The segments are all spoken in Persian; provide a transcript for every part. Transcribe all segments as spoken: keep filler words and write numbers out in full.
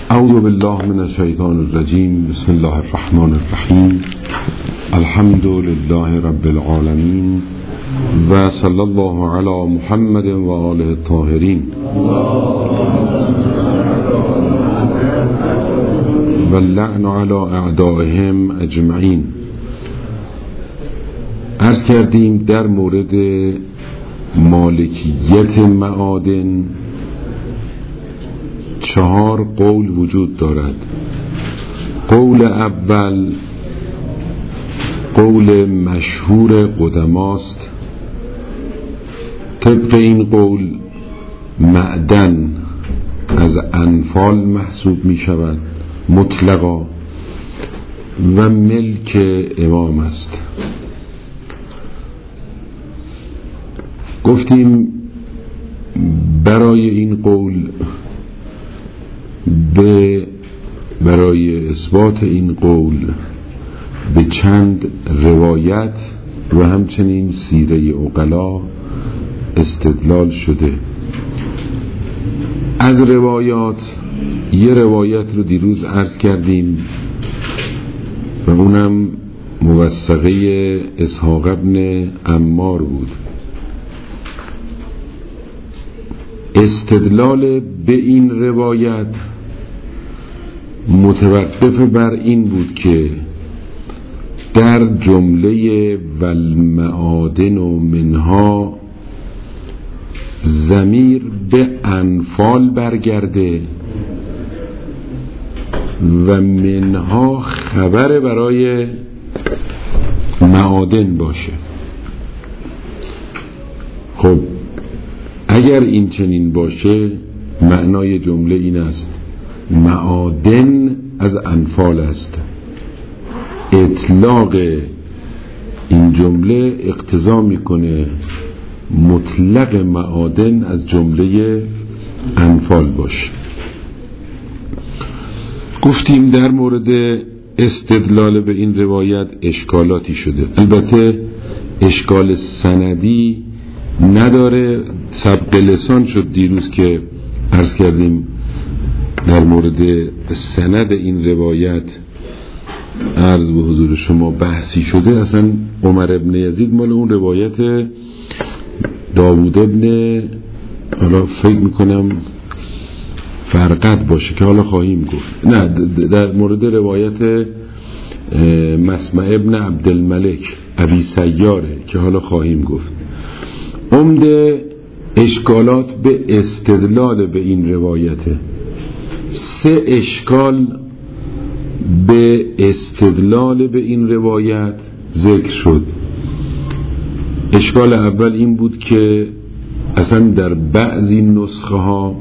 اعوذ بالله من الشیطان الرجیم. بسم الله الرحمن الرحیم. الحمد لله رب العالمین و صلی الله علی محمد و آله الطاهرین و اللعن علی اعدائهم اجمعین. عرض کردیم در مورد مالکیت معادن چهار قول وجود دارد. قول اول قول مشهور قدماست. طبق این قول معدن از انفال محسوب می شود مطلقا و ملک امام است. گفتیم برای این قول به برای اثبات این قول به چند روایت و همچنین سیره عقلا استدلال شده. از روایات یه روایت رو دیروز عرض کردیم و اونم موثقه اسحاق ابن عمار بود. استدلال به این روایت متوقف بر این بود که در جمله والمعادن و منها ضمیر به انفال برگرده و منها خبر برای معادن باشه. خب اگر این چنین باشه معنای جمله این است: معادن از انفال است. اطلاق این جمله اقتضا میکنه مطلق معادن از جمله انفال باشه. گفتیم در مورد استدلال به این روایت اشکالاتی شده. البته اشکال سندی نداره. سبق لسان شد دیروز که عرض کردیم در مورد سند این روایت عرض به حضور شما بحثی شده. اصلا عمر ابن یزید مال اون روایت داوود ابن حالا فکر میکنم فرقد باشه که حالا خواهیم گفت. نه، در مورد روایت مسمع ابن عبدالملک ابی سیاره که حالا خواهیم گفت. عمده اشکالات به استدلال به این روایته. سه اشکال به استدلال به این روایت ذکر شد. اشکال اول این بود که اصلا در بعضی نسخه ها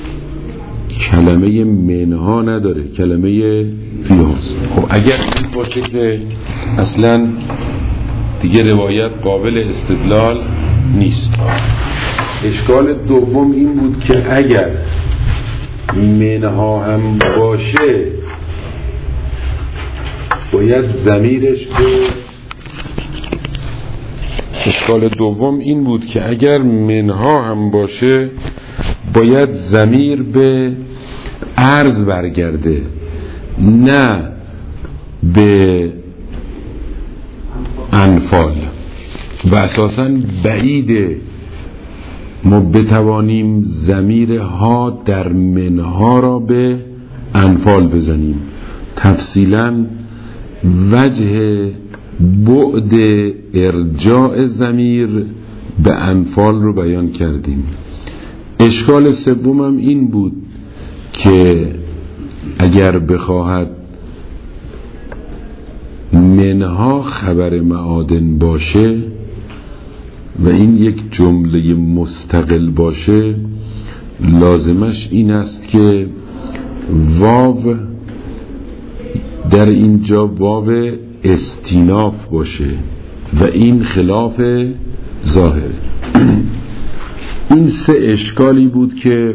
کلمه منها نداره، کلمه فیهاست. خب اگر این باشه که اصلا دیگه روایت قابل استدلال نیست. اشکال دوم این بود که اگر منها هم باشه باید ضمیرش به اشکال دوم این بود که اگر منها هم باشه باید ضمیر به عرض برگرده، نه به انفال. و اساساً بعیده ما بتوانیم ضمیر ها در منها را به انفال بزنیم. تفصیلاً وجه بعد ارجاع ضمیر به انفال رو بیان کردیم. اشکال سومم این بود که اگر بخواهد منها خبر معادن باشه و این یک جمله مستقل باشه، لازمش این است که واو در اینجا واو استیناف باشه و این خلاف ظاهره. این سه اشکالی بود که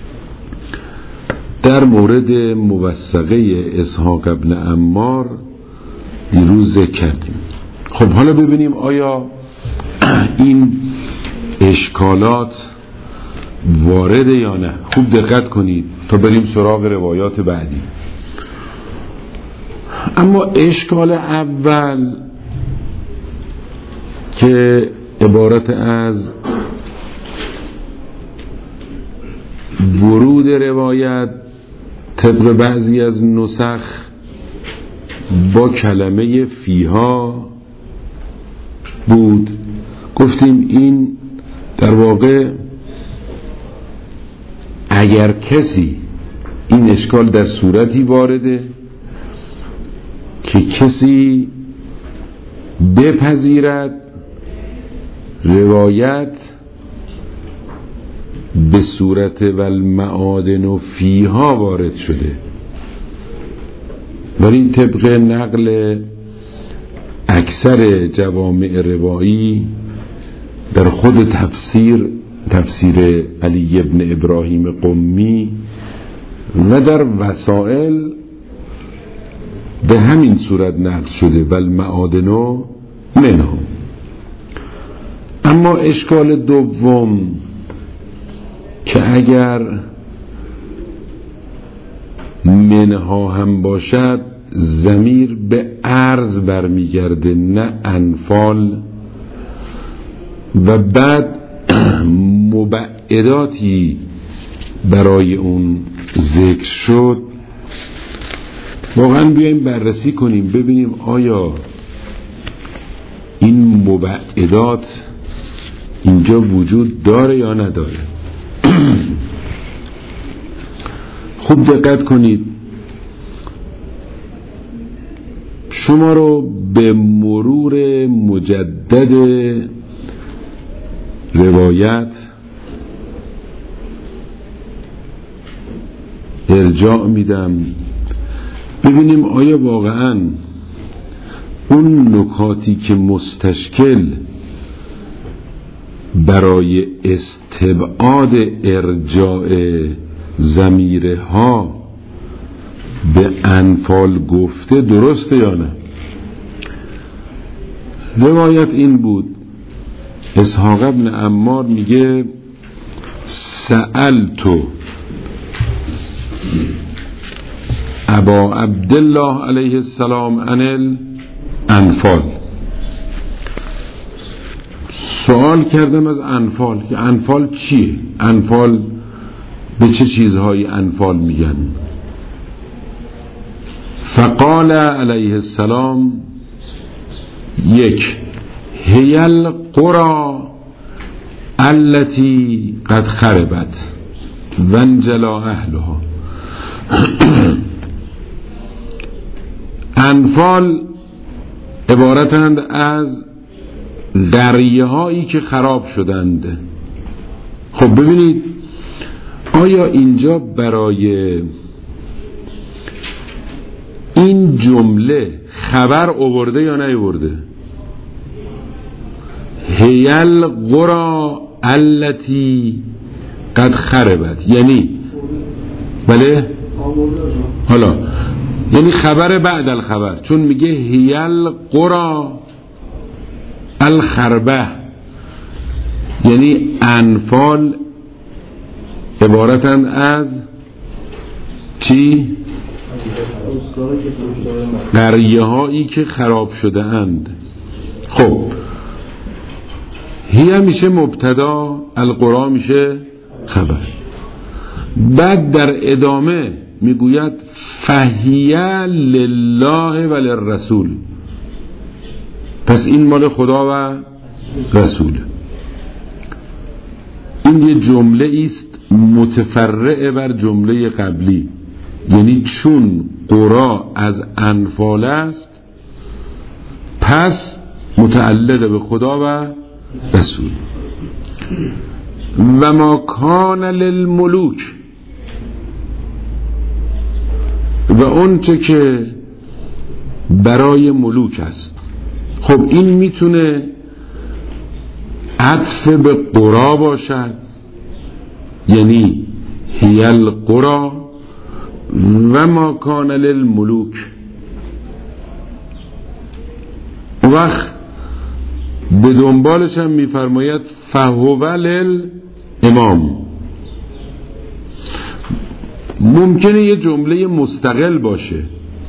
در مورد موثقه اسحاق ابن عمار دیروز ذکر کردیم. خب حالا ببینیم آیا این اشکالات وارده یا نه. خوب دقت کنید تا بریم سراغ روایات بعدی. اما اشکال اول که عبارت از ورود روایت طبق بعضی از نسخ با کلمه فیها بود، گفتیم این در واقع اگر کسی این اشکال در صورتی وارده که کسی بپذیرد روایت به صورت والمعادن و فیها وارد شده، ولی طبق نقل اکثر جوامع روایی در خود تفسیر تفسیر علی ابن ابراهیم قمی و در وسائل به همین صورت نقل شده والمعادن منهم. اما اشکال دوم که اگر منها هم باشد ضمیر به ارض برمیگرده نه انفال، و بعد مبعداتی برای اون ذکر شد. واقعا بیاییم بررسی کنیم ببینیم آیا این مبعدات اینجا وجود داره یا نداره. خوب دقت کنید، شما رو به مرور مجدد روایت ارجاع میدم ببینیم آیا واقعا اون نکاتی که مستشکل برای استبعاد ارجاع ضمیرها به انفال گفته درسته یا نه. روایت این بود، اسحاق ابن عمار میگه سألتو ابا عبدالله علیه السلام عن الانفال، سوال کردم از انفال که انفال چیه، انفال به چه چیزهایی انفال میگن. فقال علیه السلام یک هی القرى التي قد خربت وانجلا اهلها. انفال عبارتند از قریه هایی که خراب شدند. خب ببینید آیا اینجا برای این جمله خبر آورده یا نیاورده؟ هی القرى التي قد خربت یعنی بله حالا یعنی خبر بعد الخبر، چون میگه هی القرى الخربه یعنی انفال عبارتند از چی؟ قریه هایی که خراب شده اند. خب هی میشه مبتدا، القرى میشه خبر. بعد در ادامه میگوید فهیه لله و للرسول، پس این مال خدا و رسول. این یه جمله است متفرع بر جمله قبلی، یعنی چون قرا از انفال است پس متعلق به خدا و رسول. و ما کان للملوک، و اون چه که برای ملوک است. خب این میتونه عطف به قرا باشد، یعنی هی القرى و ما کان للملوک. وقت به دنبالش هم میفرماید فهو للامام، ممکنه یه جمله مستقل باشه،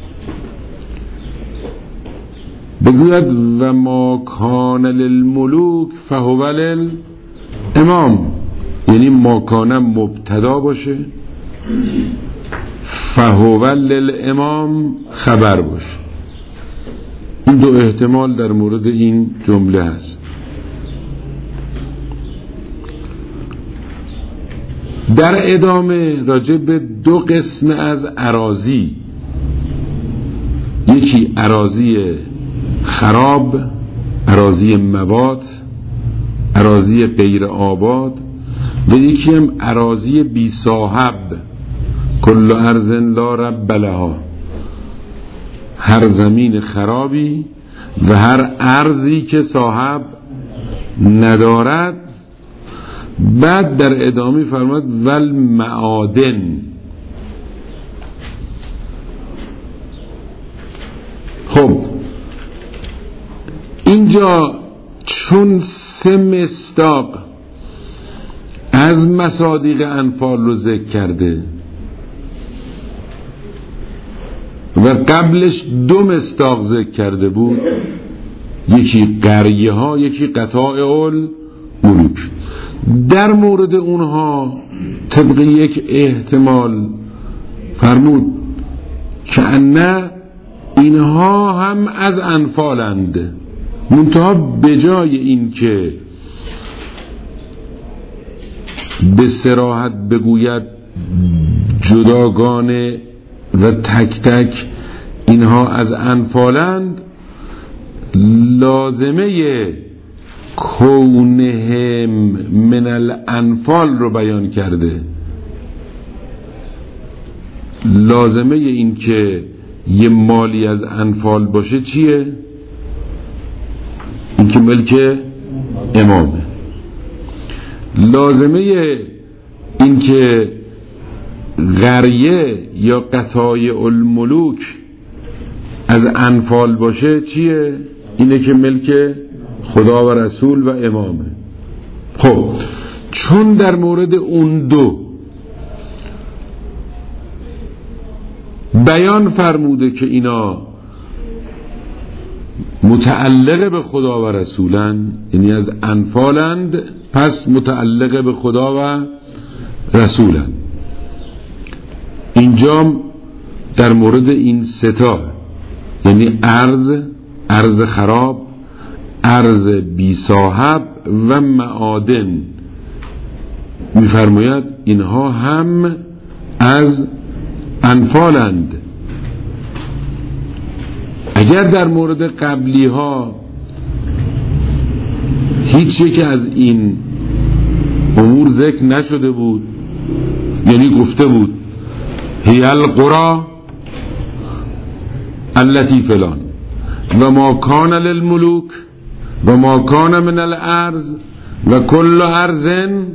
بگوید و ما کان للملوک فهو للامام، یعنی ما کان مبتدا باشه، فهو للامام خبر باشه. این دو احتمال در مورد این جمله هست. در ادامه راجع به دو قسم از اراضی، یکی اراضی خراب، اراضی موات، اراضی غیر آباد، و یکی هم اراضی بی صاحب، کل ارض لا رب لها، هر زمین خرابی و هر ارضی که صاحب ندارد. بعد در ادامه فرماد ول معادن. خب اینجا چون سه مصداق از مصادیق انفال رو ذکر کرده و قبلش دو مصداق ذکر کرده بود، یکی قریه ها یکی قطاع الملوک، در مورد اونها طبق یک احتمال فرمود که نه اینها هم از انفالند، منتها بجای این که به صراحت بگوید جداگانه و تک تک اینها از انفالند، لازمه کونهم من الانفال رو بیان کرده. لازمه این که یه مالی از انفال باشه چیه؟ این که ملک امامه. لازمه این که قریه یا قطاع الملوک از انفال باشه چیه؟ اینه که ملک خدا و رسول و امامه. خب چون در مورد اون دو بیان فرموده که اینا متعلق به خدا و رسولن، یعنی از انفالند، پس متعلق به خدا و رسولن. اینجا در مورد این ستا، یعنی ارض، ارض خراب، ارض بی صاحب و معادن، میفرماید اینها هم از انفالند. اگر در مورد قبلی ها هیچ یک از این امور ذکر نشده بود، یعنی گفته بود هی القرى التي فلان و ما کان للملوک و ما کان من الارض و کل ارض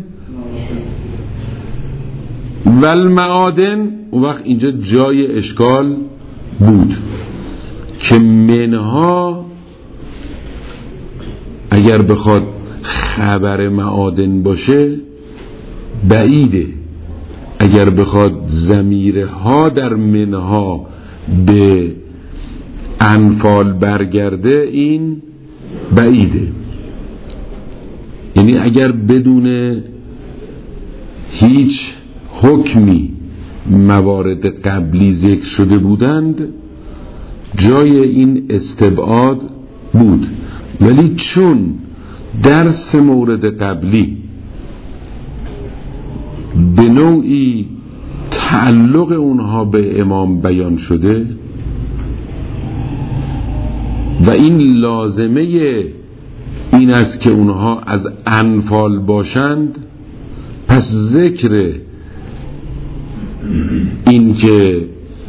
و المعادن، اون وقت اینجا جای اشکال بود که منها اگر بخواد خبر معادن باشه بعیده، اگر بخواد ضمیرها در منها به انفال برگرده این بعیده. یعنی اگر بدون هیچ حکمی موارد قبلی ذکر شده بودند جای این استبعاد بود، ولی چون در سه مورد قبلی به نوعی تعلق اونها به امام بیان شده و این لازمه این است که اونها از انفال باشند، پس ذکر این که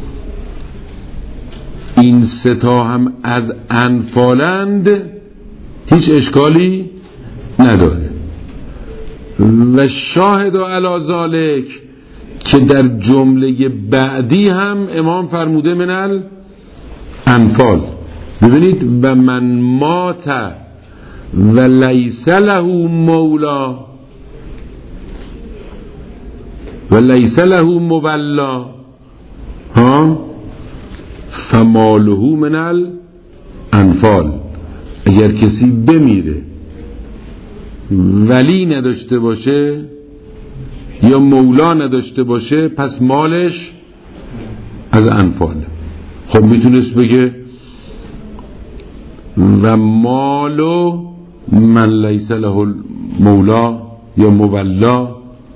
این ستا هم از انفالند هیچ اشکالی نداره. و شاهد علی ذالک که در جمله بعدی هم امام فرموده من الانفال. ببینید و من مات و لیس له مولا، و لیس له مولا ها فماله من الانفال. اگر کسی بمیره ولی نداشته باشه یا مولا نداشته باشه پس مالش از انفال. خب میتونست بگه و مالو من لیس له مولا یا مولا،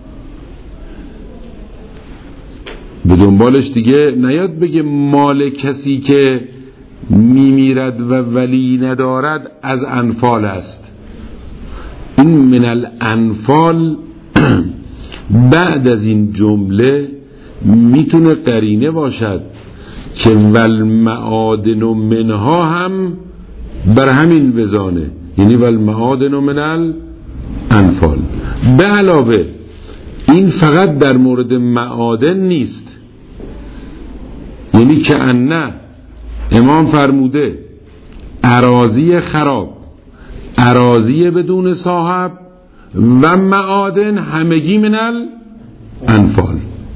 به دنبالش دیگه نیاد بگه مال کسی که میمیرد و ولی ندارد از انفال است. این من الانفال بعد از این جمله میتونه قرینه باشد که والمعادن منها هم بر همین وزانه، یعنی والمعادن من الانفال. به علاوه این فقط در مورد معادن نیست، یعنی که انه امام فرموده اراضی خراب، اراضی بدون صاحب و معادن همگی من الانفال.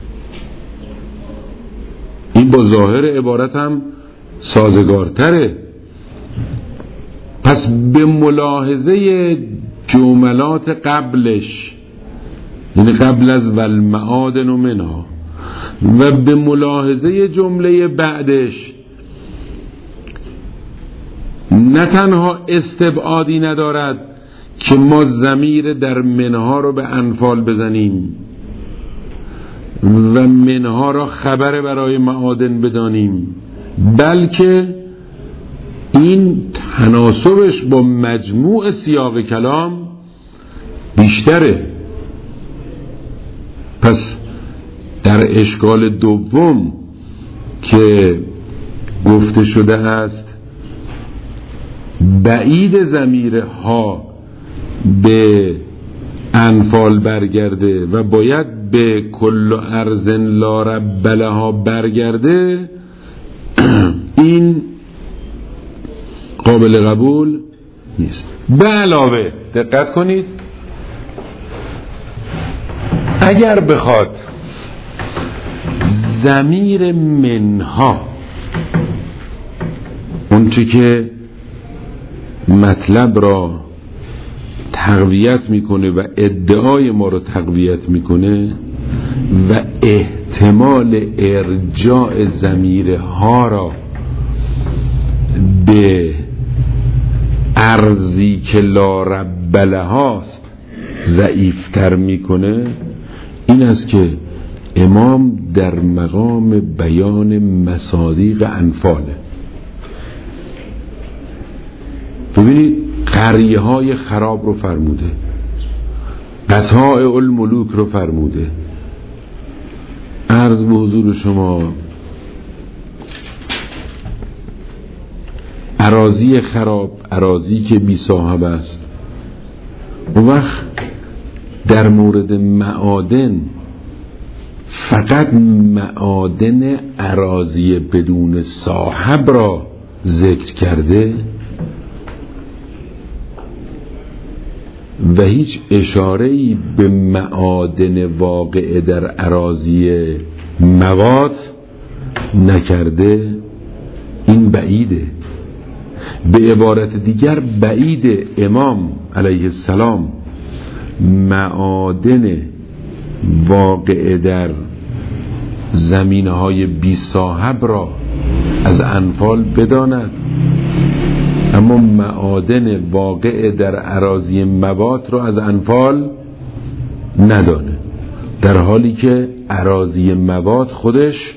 این با ظاهر عبارت هم سازگارتره. پس به ملاحظه جملات قبلش، یعنی قبل از والمعادن و منها، و به ملاحظه جمله بعدش نه تنها استبعادی ندارد که ما ضمیر در منها رو به انفال بزنیم و منها را خبر برای معادن بدانیم، بلکه این تناسبش با مجموع سیاق کلام بیشتره. پس در اشکال دوم که گفته شده است بعید ضمیر ها به انفال برگرده و باید به کل ارض لا رب لها برگرده، این قابل قبول نیست. به علاوه دقت کنید، اگر بخواد ضمیر منها اون چی که مطلب را تقویت میکنه و ادعای ما را تقویت میکنه و احتمال ارجاع ضمیرها را به ارضی که لا رب لهاست ضعیفتر میکنه، این است که امام در مقام بیان مصادیق انفاله. ببینید قریه های خراب رو فرموده، قطاع الملوک رو فرموده. عرض به حضور شما اراضی خراب، اراضی که بی صاحب است. اون وقت در مورد معادن فقط معادن اراضی بدون صاحب را ذکر کرده و هیچ اشاره‌ای به معادن واقع در اراضی مواد نکرده. این بعیده. به عبارت دیگر بعید امام علیه السلام معادن واقع در زمینهای بی صاحب را از انفال بداند، اما معادن واقع در اراضی مواد را از انفال ندانه، در حالی که اراضی مواد خودش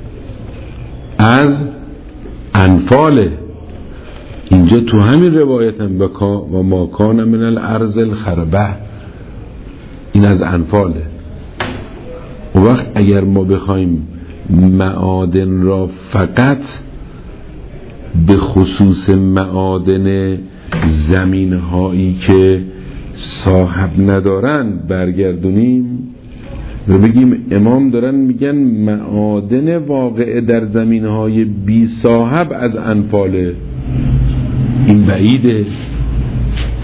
از انفاله. اینجا تو همین روایت هم بکا و ما کان من الارض الخربه، این از انفاله. و وقت اگر ما بخوایم معادن را فقط به خصوص معادن زمین هایی که صاحب ندارن برگردونیم و بگیم امام دارن میگن معادن واقع در زمین های بی صاحب از انفاله، این بعیده.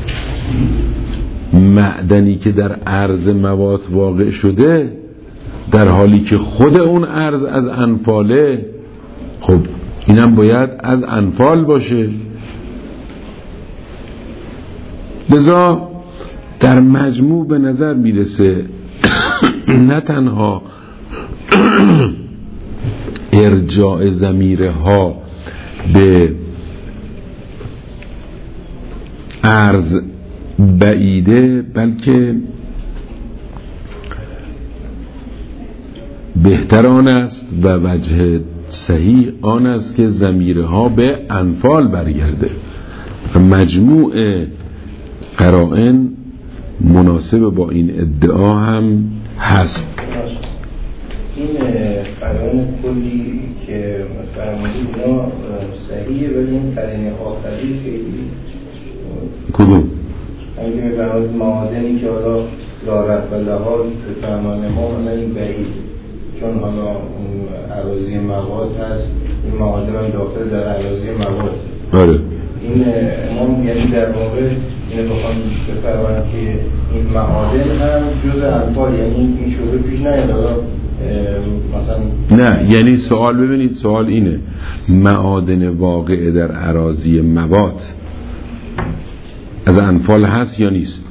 معدنی که در عرض مواد واقع شده در حالی که خود اون ارز از انفاله، خب اینم باید از انفال باشه. لذا در مجموع به نظر میرسه نه تنها ارجاع ضمیره ها به ارز بعیده، بلکه بهتر آن است و وجه صحیح آن است که ضمیره ها به انفال برگرده و مجموع قرائن مناسب با این ادعا هم هست. این قرائن کلی که فرمودید اینا صحیحه، ولی این قرائن آخری خیلی کدوم؟ اگه می‌فرمایید معادنی که حالا لارد و لحاظ به فرمان ما مثلا این بعید، چون حالا اون اراضی مواد هست، این معادن هم داخل در اراضی مواد. آره. این امام یعنی در واقع اینه بخوام بفرمانم که این معادن هم جز انفال، یعنی این شده پیش نیاد مثلا. نه، یعنی سوال ببینید، سوال اینه معادن واقع در اراضی مواد از انفال هست یا نیست؟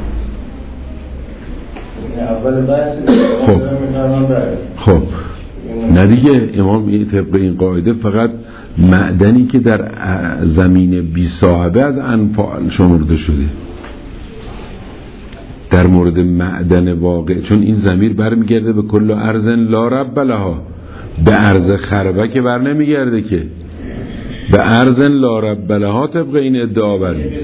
اول بحث خب خب نه دیگه، امام طبق این قاعده فقط معدنی که در زمین بی صاحبه از انفال شمرده شده. در مورد معدن واقع، چون این ضمیر برمیگرده به کل ارض لا رب لها، به ارض خربه که بر نمیگرده که، به ارض لا رب لها طبق این ادعا برمیگرده.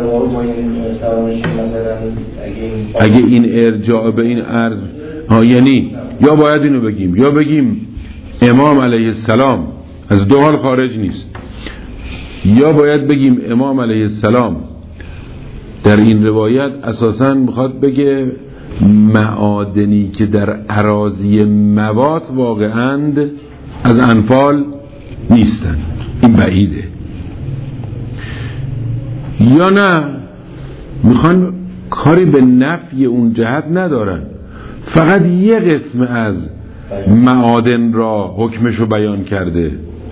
اگه این ارجاع به این ارض ها، یعنی یا باید اینو بگیم یا بگیم امام علیه السلام از دو حال خارج نیست، یا باید بگیم امام علیه السلام در این روایت اساساً میخواد بگه معادنی که در اراضی مواد واقعاً از انفال نیستن، این بعیده. یا نه میخوان کاری به نفی اون جهت ندارن، فقط یه قسم از معادن را حکمشو بیان کرده،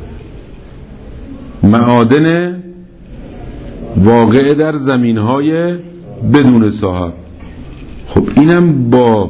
معادن واقع در زمینهای بدون صاحب. خب اینم با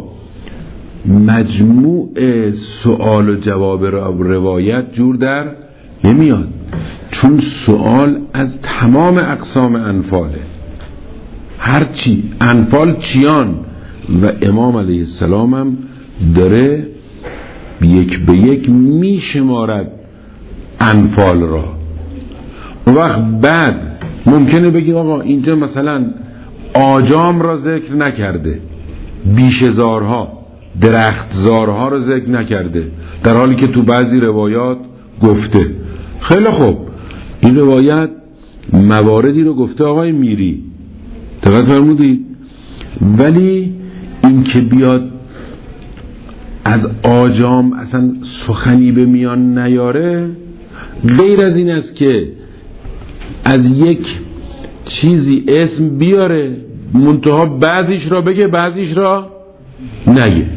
مجموع سوال و جواب روایت جور در نمیاد، چون سوال از تمام اقسام انفاله، هرچی انفال چیان، و امام علیه السلام هم داره یک به یک می شمارد انفال را. اون وقت بعد ممکنه بگیم آقا اینجا مثلا آجام را ذکر نکرده، بیشه‌زارها، درختزارها را ذکر نکرده، در حالی که تو بعضی روایات گفته. خیلی خوب، این روایت مواردی رو گفته آقای میری، دقت فرمودید، ولی این که بیاد از آجام اصلا سخنی به میان نیاره، غیر از این است که از یک چیزی اسم بیاره منتها بعضیش را بگه بعضیش را نگه.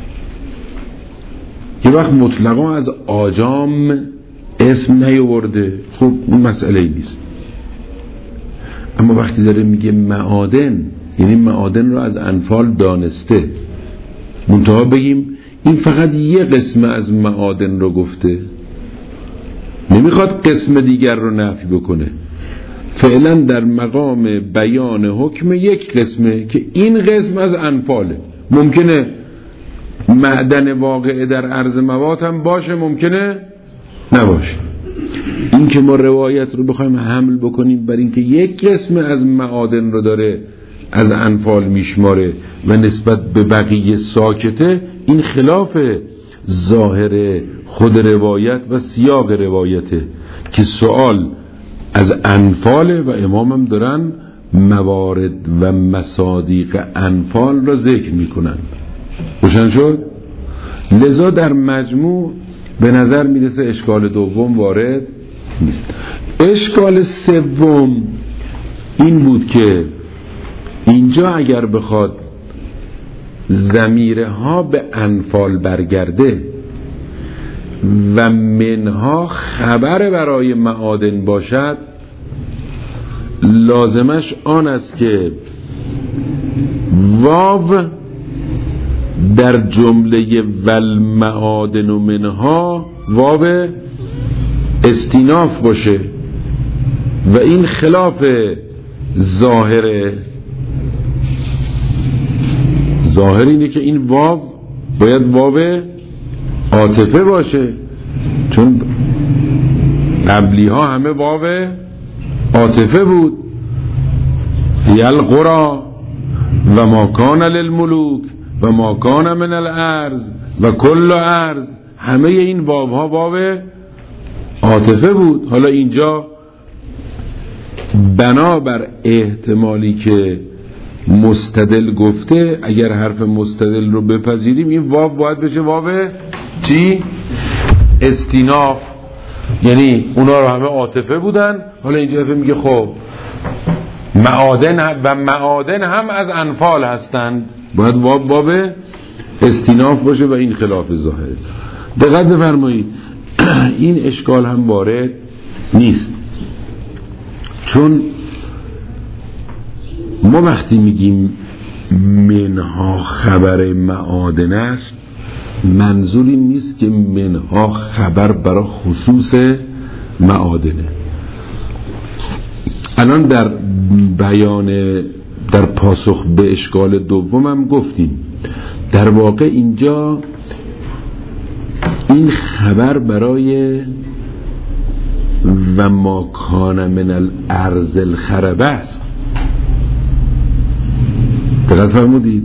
یه وقت مطلقا از آجام اسم نیاورده، خب اون مسئله ای نیست. اما وقتی داره میگه معادن، یعنی معادن را از انفال دانسته، منتها بگیم این فقط یه قسم از معادن رو گفته، نمیخواد قسم دیگر رو نفی بکنه، فعلا در مقام بیان حکم یک قسمه که این قسم از انفاله. ممکنه معدن واقع در عرض مواد هم باشه، ممکنه نباشه. این که ما روایت رو بخوایم حمل بکنیم بر این که یک قسم از معادن رو داره از انفال میشماره و نسبت به بقیه ساکته، این خلاف ظاهر خود روایت و سیاق روایته که سوال از انفال و امام هم دارن موارد و مصادیق انفال را ذکر میکنن. روشن شد؟ لذا در مجموع به نظر میرسه اشکال دوم وارد نیست. اشکال سوم این بود که اینجا اگر بخواد ضمیرها به انفال برگرده و منها خبر برای معادن باشد، لازمش آن است که واو در جمله والمعادن و منها واو استیناف باشه و این خلاف ظاهره. ظاهر اینه که این واو باید واو عاطفه باشه، چون قبلی ها همه واو عاطفه بود. یل قرى و ما کان للملوک و ما کان من الارض و کل ارض، همه این واو ها واو عاطفه بود. حالا اینجا بنابر احتمالی که مستدل گفته، اگر حرف مستدل رو بپذیریم، این واو باید بشه واو چی؟ استیناف. یعنی اونا رو همه عاطفه بودن، حالا اینجا میگه خب معادن و معادن هم از انفال هستند، باید واو واو استیناف باشه و این خلاف ظاهره. دقت بفرمایید این اشکال هم وارد نیست، چون ما وقتی میگیم منها خبر معادن است، منظور این نیست که منها خبر برای خصوص معادنه. الان در بیان در پاسخ به اشکال دوم هم گفتیم در واقع اینجا این خبر برای و ما کان من الارض الخربه است. دقت فرمودید؟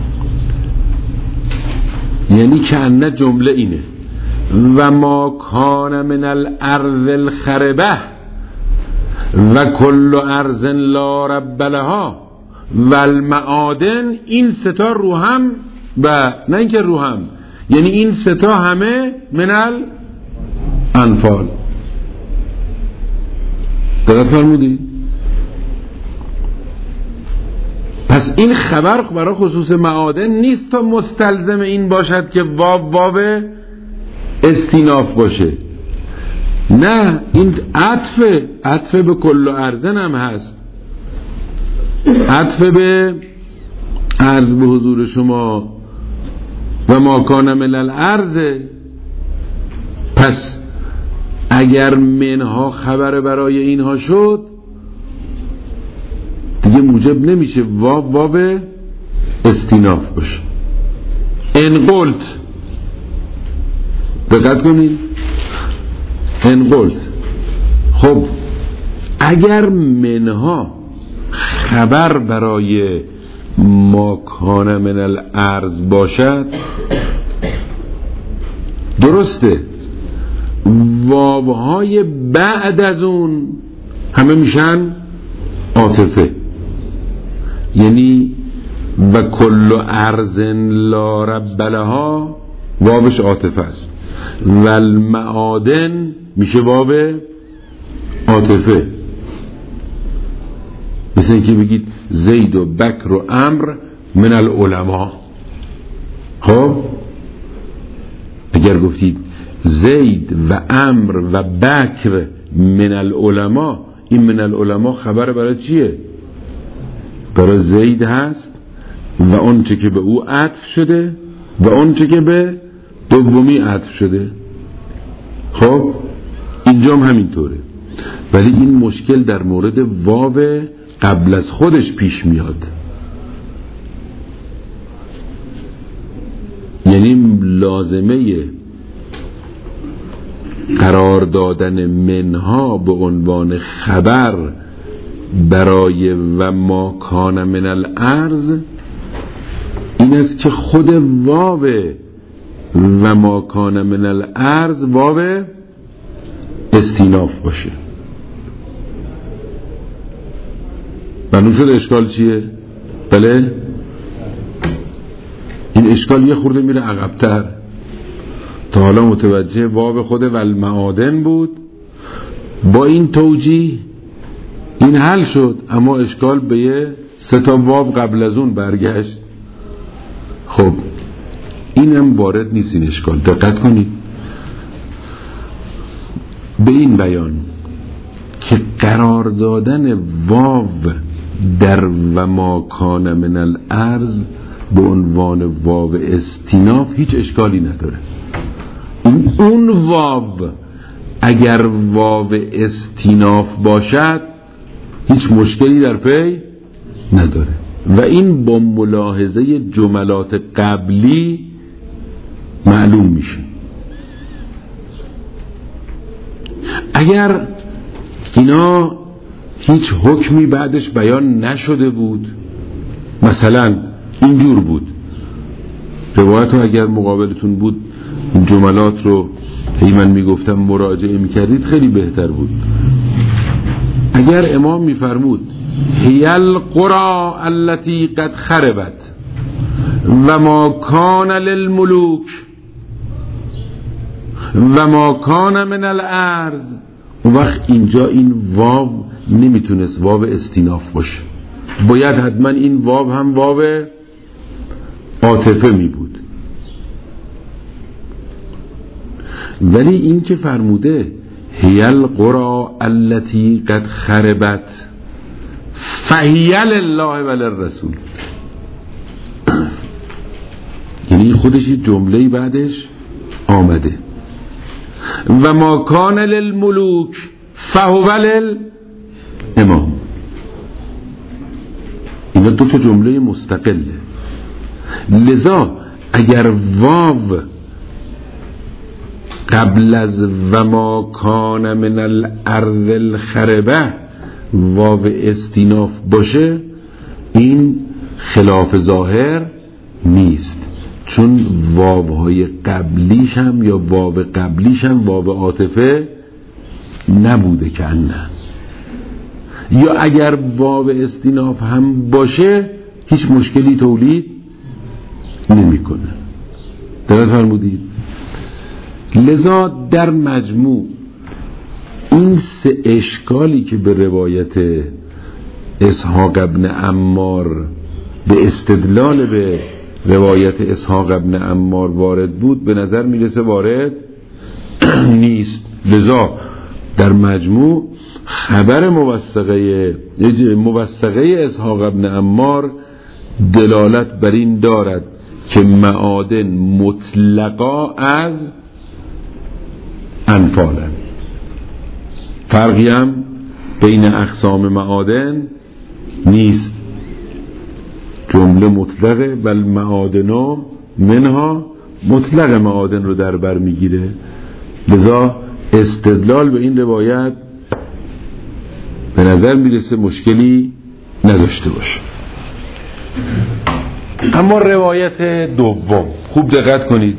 یعنی که انه جمله اینه و ما کان من الارض الخربه و کل ارض لا رب لها و المعادن، این ستا رو هم و نه اینکه رو هم، یعنی این ستا همه من الانفال. دقت فرمودید؟ پس این خبر برای خصوص معادن نیست تا مستلزم این باشد که واو واو استیناف باشه. نه، این عطف عطف به کل ارزن هم هست، عطف به عرض به حضور شما و ما کان من الارض. پس اگر منها خبر برای اینها شد دیگه موجب نمیشه واو واو استیناف باشه. ان قلت، دقت کنید، ان قلت، خب اگر منها خبر برای ما کان من الارض باشد، درسته واوهای بعد از اون همه میشن عاطفه، یعنی و کل ارض لا رب لها واوش عاطفه است و المعادن میشه واو عاطفه. مثل اینکه بگید زید و بکر و امر من العلماء. خب اگر گفتید زید و امر و بکر من العلماء، این من العلماء خبر برای چیه؟ برای زید هست و اون چه که به او عطف شده و اون چه که به دومی عطف شده. خب اینجا هم همینطوره، ولی این مشکل در مورد واو قبل از خودش پیش میاد. یعنی لازمه قرار دادن منها به عنوان خبر برای و ما کان من الارض این است که خود واو و ما کان من الارض واو استیناف باشه. معلوم شد اشکال چیه؟ بله؟ این اشکال یه خورده میره عقب‌تر. تا حالا متوجه واو خود و المعادن بود، با این توجیه این حل شد، اما اشکال به یه سه تا واو قبل از اون برگشت. خب اینم وارد نیست این اشکال. دقت کنید به این بیان که قرار دادن واو در و ما کان من الارض به عنوان واو استیناف هیچ اشکالی نداره. این اون واو اگر واو استیناف باشد هیچ مشکلی در پی نداره و این با ملاحظه جملات قبلی معلوم میشه. اگر اینا هیچ حکمی بعدش بیان نشده بود، مثلا اینجور بود، روایت رو اگر مقابلتون بود این جملات رو هی من میگفتم مراجعه میکردید خیلی بهتر بود. اگر امام میفرمود هی القرى التي قد خربت و ما کان للملوک و ما کان من الارض، اون وقت اینجا این واو نمیتونست واو استیناف باشه، باید حتما این واو هم واو عاطفه می بود. ولی این که فرموده هی القرى التي قد خربت فهی لله و للرسول، یعنی خودش جمله بعدش آمده و ما کان للملوک فهو للامام. اینا دو تا جمله مستقله. لذا اگر واو قبل از و ما کان من الارض الخربه واو استیناف باشه این خلاف ظاهر نیست، چون واوهای قبلیش هم یا واو قبلیش هم واو عاطفه نبوده که نه، یا اگر واو استیناف هم باشه هیچ مشکلی تولید نمیکنه. درست فرمودید؟ لذا در مجموع این سه اشکالی که به روایت اسحاق ابن عمار به استدلال به روایت اسحاق ابن عمار وارد بود به نظر میرسه وارد نیست. لذا در مجموع خبر موثقه موثقه اسحاق ابن عمار دلالت بر این دارد که معادن مطلقا از انفالن. فرقی هم بین اقسام معادن نیست، جمله مطلقه بل معادن منها مطلق معادن رو در بر میگیره. لذا استدلال به این روایت به نظر میرسه مشکلی نداشته باشه. اما روایت دوم خوب دقت کنید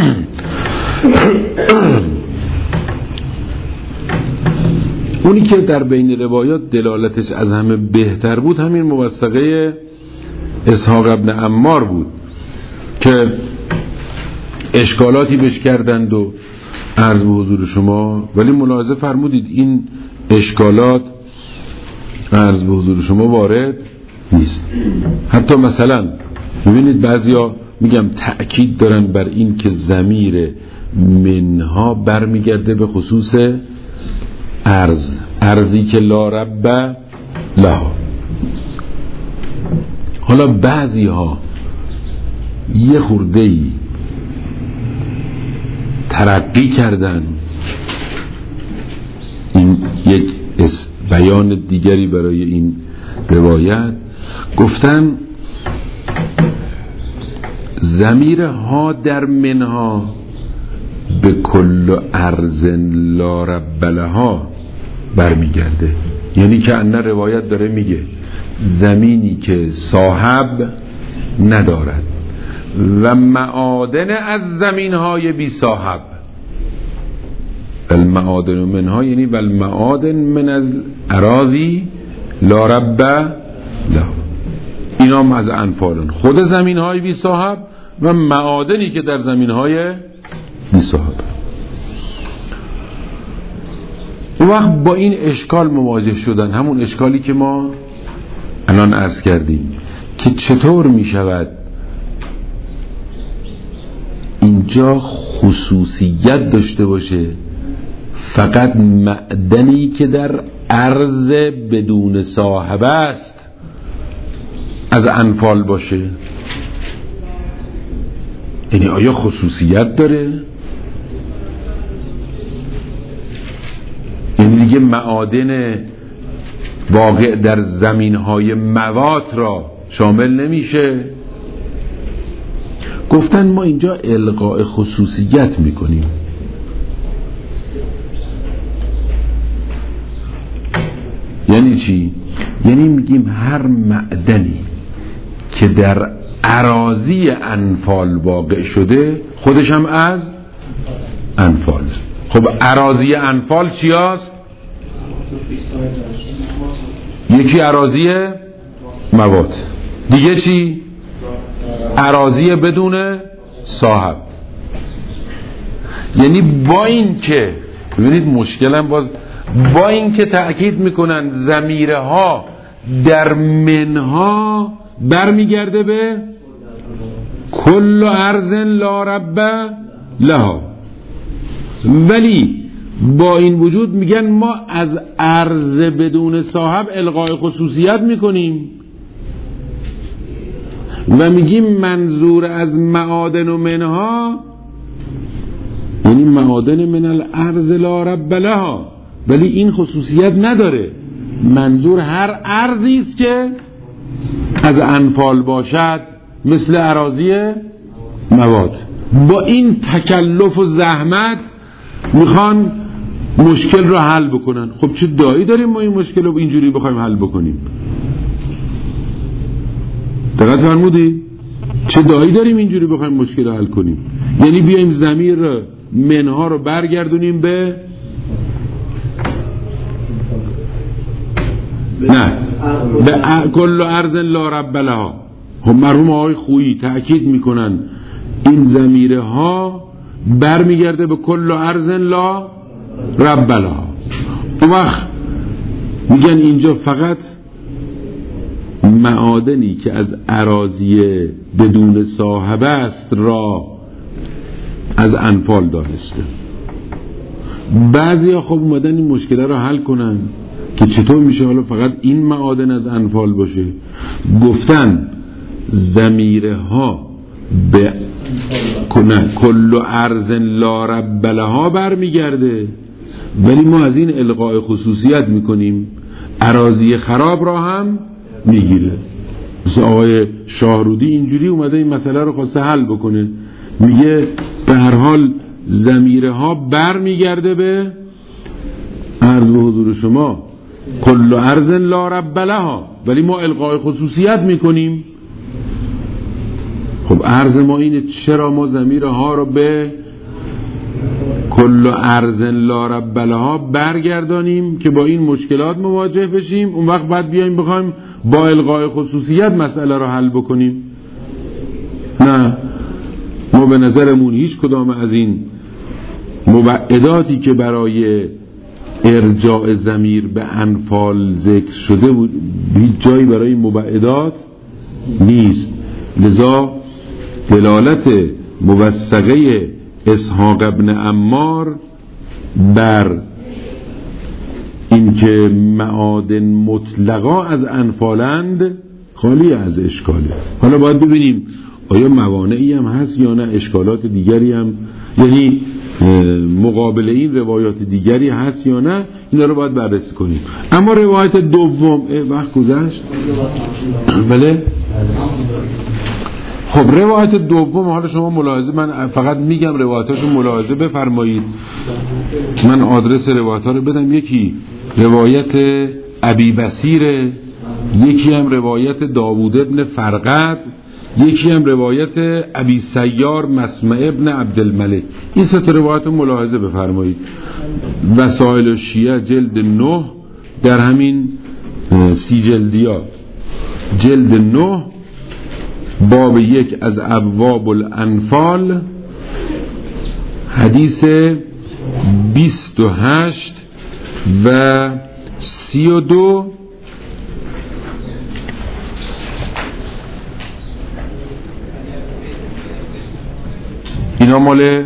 اونی که در بین روایات دلالتش از همه بهتر بود همین موثقه اسحاق ابن عمار بود که اشکالاتی بهش کردند و عرض به حضور شما، ولی ملاحظه فرمودید این اشکالات عرض به حضور شما وارد نیست. حتی مثلا ببینید بعضیا میگم تأکید دارن بر این که ضمیر منها برمیگرده به خصوص ارز، ارزی که لا رب لها. حالا بعضی ها یه خورده‌ای ترقی کردن، این یک بیان دیگری برای این روایت، گفتن ضمیر ها در منها به کل ارض لا رب لها برمیگرده، یعنی که ان روایت داره میگه زمینی که صاحب ندارد و معادن از زمین های بی صاحب، المعادن منها یعنی والمعادن من از اراضی لا رب لها، اینا هم از انفالن، خود زمین های بی صاحب و معادنی که در زمین های بی صاحب. اون وقت با این اشکال مواجه شدن، همون اشکالی که ما الان عرض کردیم که چطور می شود اینجا خصوصیت داشته باشه، فقط معدنی که در عرض بدون صاحب است از انفال باشه. یعنی آیا خصوصیت داره؟ یعنی دیگه معادن واقع در زمینهای موات را شامل نمیشه؟ گفتن ما اینجا القاء خصوصیت میکنیم. یعنی چی؟ یعنی میگیم هر معدنی که در اراضی انفال واقع شده خودش هم از انفال. خب اراضی انفال چی هست؟ یکی اراضی موات، دیگه چی؟ اراضی بدون صاحب. یعنی با این که ببینید مشکلم باز با این که تأکید میکنن ضمیره ها در منها برمیگرده به کل ارض لا رب لها، ولی با این وجود میگن ما از ارض بدون صاحب الغای خصوصیت میکنیم و میگیم منظور از معادن و منها یعنی معادن من الارض لا رب لها، ولی این خصوصیت نداره. منظور هر ارضی است که از انفال باشد مثل اراضی مواد. با این تکلف و زحمت میخوان مشکل رو حل بکنن. خب چه دایی داریم ما این مشکل رو اینجوری بخوایم حل بکنیم؟ دقت فرمودی؟ چه دایی داریم اینجوری بخوایم مشکل رو حل کنیم؟ یعنی بیایم ضمیر منها رو برگردونیم به نه به کل ارض لا رب لها. خب مرحوم آقای خویی تأکید میکنن این ضمیره ها برمیگرده به کل ارض لا رب لها. اون وقت میگن اینجا فقط معادنی که از اراضی بدون صاحب است را از انفال دانسته. بعضی ها خب اومدن این مشکل را حل کنن که چطور میشه حالا فقط این معادن از انفال باشه. گفتن ضمیره ها به کل ارض لا رب لها برمیگرده، ولی ما از این القاء خصوصیت میکنیم اراضی خراب را هم میگیره. مثل آقای شاهرودی اینجوری اومده این مسئله رو خواسته حل بکنه، میگه به هر حال ضمیره ها برمیگرده به عرض به حضور شما کل ارض لا رب لها، ولی ما القاء خصوصیت میکنیم. خب عرض ما اینه چرا ما ضمیره ها رو به کل ارض لا رب لها برگردانیم که با این مشکلات مواجه بشیم، اون وقت بعد بیایم بخوایم با القاء خصوصیت مسئله رو حل بکنیم. نه، ما به نظرمون هیچ کدام از این مبعداتی که برای ارجاع ضمیر به انفال ذکر شده بود هیچ جایی برای این مبعدات نیست. لذا دلالت موثقه اسحاق ابن عمار بر اینکه معادن مطلقا از انفالند خالی از اشکاله. حالا باید ببینیم آیا موانعی هم هست یا نه، اشکالات دیگری هم، یعنی مقابل این روایات دیگری هست یا نه، اینا رو باید بررسی کنیم. اما روایت دوم وقت گذشت بله. خب روایت دوم حالا شما ملاحظه، من فقط میگم روایتاشو ملاحظه بفرمایید، من آدرس روایت‌ها رو بدم. یکی روایت ابی بصیر، یکی هم روایت داوود ابن فرقد، یکی هم روایت ابی سیار مسمع ابن عبدالملک. این سه تا روایت ملاحظه بفرمایید. وسائل شیعه جلد نه در همین سی جلدیا جلد نه باب یک از ابواب الانفال حدیث بیست و هشت و سی و دو اینا مال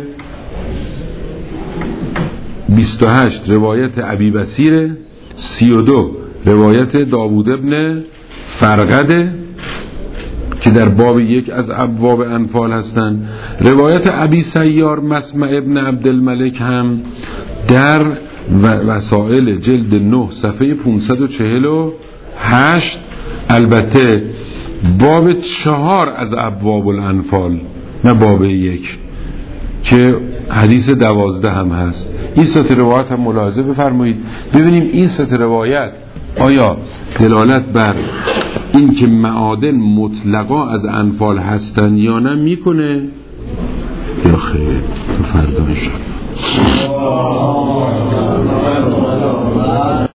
بیست و هشت روایت ابی بصیره، سی و دو روایت داوود ابن فرقده که در باب یک از ابواب انفال هستند. روایت ابی سیار مسمع ابن عبدالملک هم در وسائل جلد نه صفحه پانصد و چهل و هشت، البته باب چهار از ابواب الانفال نه باب یک، که حدیث دوازده هم هست. این سه روایت هم ملاحظه بفرمایید ببینیم این سه روایت آیا دلالت بر این که معادن مطلقا از انفال هستن یا نه میکنه یا خیر؟ تو فردا انشاءالله.